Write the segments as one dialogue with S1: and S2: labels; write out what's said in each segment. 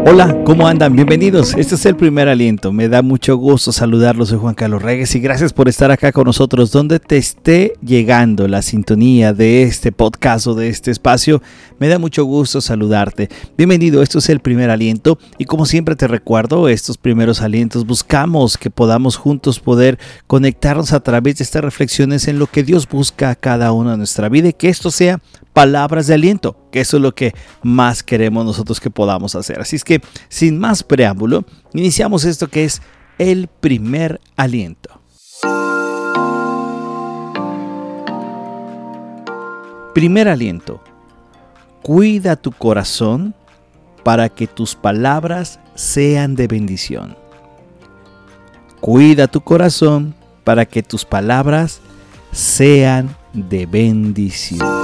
S1: Hola, ¿cómo andan? Bienvenidos. Este es el primer aliento. Me da mucho gusto saludarlos. Soy Juan Carlos Reyes y gracias por estar acá con nosotros. Donde te esté llegando la sintonía de este podcast o de este espacio, me da mucho gusto saludarte. Bienvenido, esto es el primer aliento y como siempre te recuerdo, estos primeros alientos buscamos que podamos juntos poder conectarnos a través de estas reflexiones en lo que Dios busca a cada uno de nuestra vida y que esto sea palabras de aliento, que eso es lo que más queremos nosotros que podamos hacer. Así es que, sin más preámbulo, iniciamos esto que es el primer aliento. Primer aliento. Cuida tu corazón para que tus palabras sean de bendición. Cuida tu corazón para que tus palabras sean de bendición.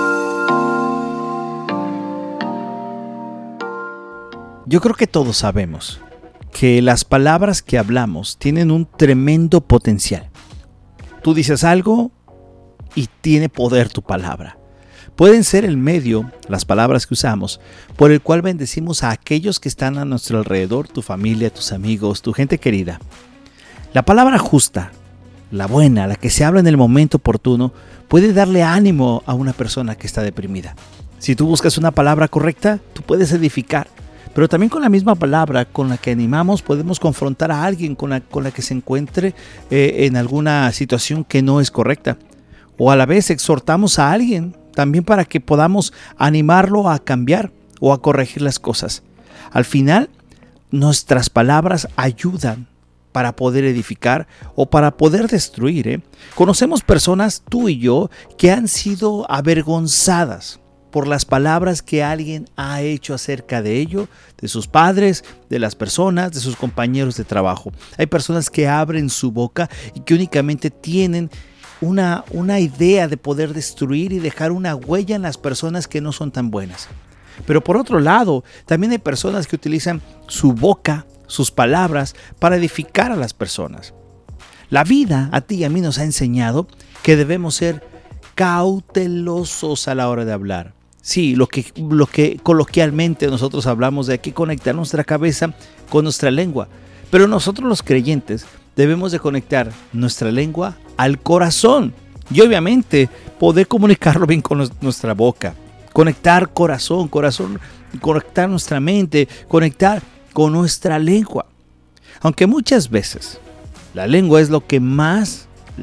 S1: Yo creo que todos sabemos que las palabras que hablamos tienen un tremendo potencial. Tú dices algo y tiene poder tu palabra. Pueden ser el medio, las palabras que usamos, por el cual bendecimos a aquellos que están a nuestro alrededor, tu familia, tus amigos, tu gente querida. La palabra justa, la buena, la que se habla en el momento oportuno, puede darle ánimo a una persona que está deprimida. Si tú buscas una palabra correcta, tú puedes edificar. Pero también con la misma palabra con la que animamos podemos confrontar a alguien con la que se encuentre en alguna situación que no es correcta. O a la vez exhortamos a alguien también para que podamos animarlo a cambiar o a corregir las cosas. Al final, nuestras palabras ayudan para poder edificar o para poder destruir. Conocemos personas, tú y yo, que han sido avergonzadas por las palabras que alguien ha hecho acerca de ello, de sus padres, de las personas, de sus compañeros de trabajo. Hay personas que abren su boca y que únicamente tienen una idea de poder destruir y dejar una huella en las personas que no son tan buenas. Pero por otro lado, también hay personas que utilizan su boca, sus palabras, para edificar a las personas. La vida a ti y a mí nos ha enseñado que debemos ser cautelosos a la hora de hablar. Sí, lo que coloquialmente nosotros hablamos de aquí, conectar nuestra cabeza con nuestra lengua. Pero nosotros los creyentes debemos de conectar nuestra lengua al corazón. Y obviamente poder comunicarlo bien con nuestra boca. Conectar corazón, conectar nuestra mente, conectar con nuestra lengua. Aunque muchas veces la lengua es lo que más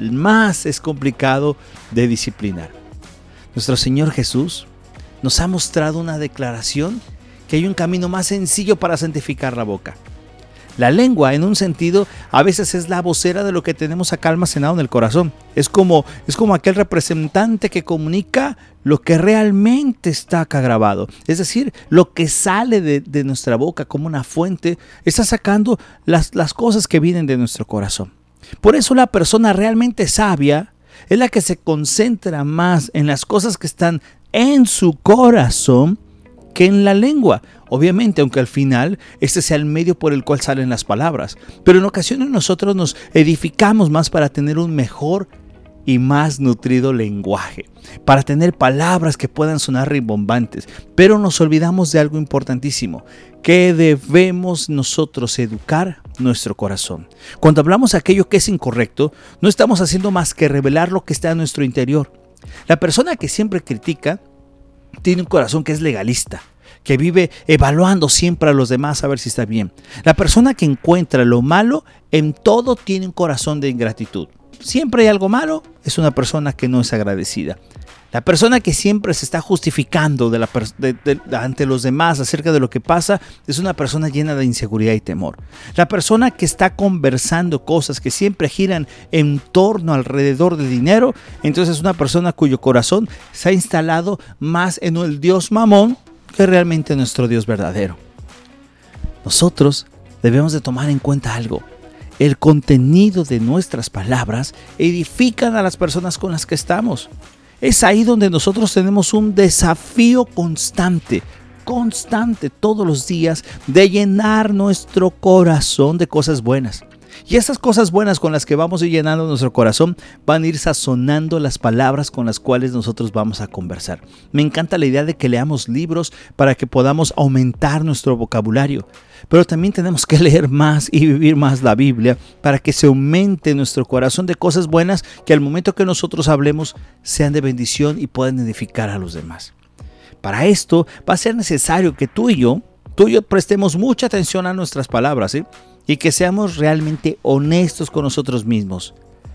S1: es complicado de disciplinar. Nuestro Señor Jesús nos ha mostrado una declaración que hay un camino más sencillo para santificar la boca. La lengua, en un sentido, a veces es la vocera de lo que tenemos acá almacenado en el corazón. Es como aquel representante que comunica lo que realmente está acá grabado. Es decir, lo que sale de nuestra boca como una fuente, está sacando las cosas que vienen de nuestro corazón. Por eso la persona realmente sabia es la que se concentra más en las cosas que están en su corazón que en la lengua. Obviamente, aunque al final este sea el medio por el cual salen las palabras. Pero en ocasiones nosotros nos edificamos más para tener un mejor y más nutrido lenguaje, para tener palabras que puedan sonar rimbombantes. Pero nos olvidamos de algo importantísimo, que debemos nosotros educar nuestro corazón. Cuando hablamos aquello que es incorrecto, no estamos haciendo más que revelar lo que está en nuestro interior. La persona que siempre critica tiene un corazón que es legalista, que vive evaluando siempre a los demás a ver si está bien. La persona que encuentra lo malo en todo tiene un corazón de ingratitud. Siempre hay algo malo, es una persona que no es agradecida. La persona que siempre se está justificando ante los demás acerca de lo que pasa es una persona llena de inseguridad y temor. La persona que está conversando cosas que siempre giran en torno alrededor del dinero, entonces es una persona cuyo corazón se ha instalado más en el Dios Mamón que realmente en nuestro Dios verdadero. Nosotros debemos de tomar en cuenta algo. El contenido de nuestras palabras edifican a las personas con las que estamos. Es ahí donde nosotros tenemos un desafío constante todos los días de llenar nuestro corazón de cosas buenas. Y esas cosas buenas con las que vamos a ir llenando nuestro corazón van a ir sazonando las palabras con las cuales nosotros vamos a conversar. Me encanta la idea de que leamos libros para que podamos aumentar nuestro vocabulario. Pero también tenemos que leer más y vivir más la Biblia para que se aumente nuestro corazón de cosas buenas que al momento que nosotros hablemos sean de bendición y puedan edificar a los demás. Para esto va a ser necesario que tú y yo prestemos mucha atención a nuestras palabras, ¿sí? Y que seamos realmente honestos con nosotros mismos.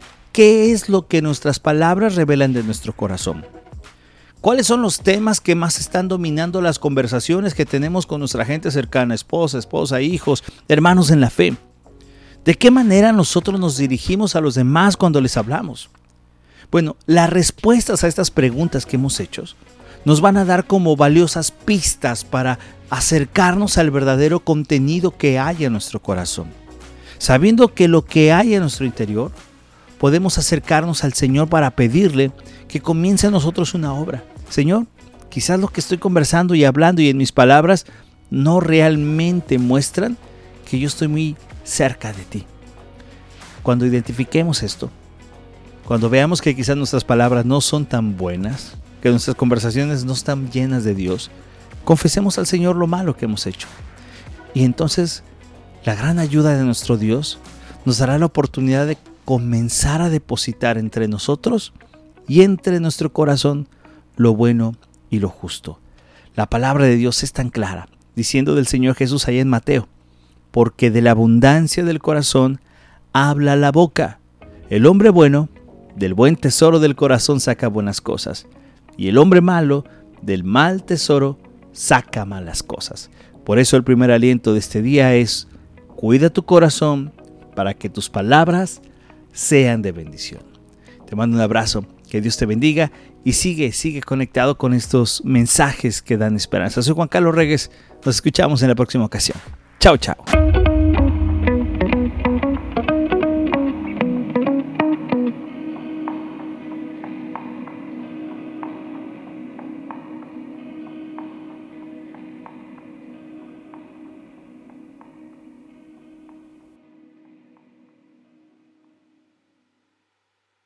S1: ¿Qué es lo que nuestras palabras revelan de nuestro corazón? ¿Cuáles son los temas que más están dominando las conversaciones que tenemos con nuestra gente cercana, esposa, hijos, hermanos en la fe? ¿De qué manera nosotros nos dirigimos a los demás cuando les hablamos? Bueno, las respuestas a estas preguntas que hemos hecho nos van a dar como valiosas pistas para acercarnos al verdadero contenido que hay en nuestro corazón. Sabiendo que lo que hay en nuestro interior, podemos acercarnos al Señor para pedirle que comience a nosotros una obra. Señor, quizás lo que estoy conversando y hablando y en mis palabras no realmente muestran que yo estoy muy cerca de ti. Cuando identifiquemos esto, cuando veamos que quizás nuestras palabras no son tan buenas, que nuestras conversaciones no están llenas de Dios, confesemos al Señor lo malo que hemos hecho. Y entonces la gran ayuda de nuestro Dios nos dará la oportunidad de comenzar a depositar entre nosotros y entre nuestro corazón lo bueno y lo justo. La palabra de Dios es tan clara, diciendo del Señor Jesús allá en Mateo: porque de la abundancia del corazón habla la boca. El hombre bueno del buen tesoro del corazón saca buenas cosas, y el hombre malo del mal tesoro saca malas cosas. Por eso el primer aliento de este día es: cuida tu corazón para que tus palabras sean de bendición. Te mando un abrazo, que Dios te bendiga y sigue conectado con estos mensajes que dan esperanza. Soy Juan Carlos Reyes, nos escuchamos en la próxima ocasión. Chao.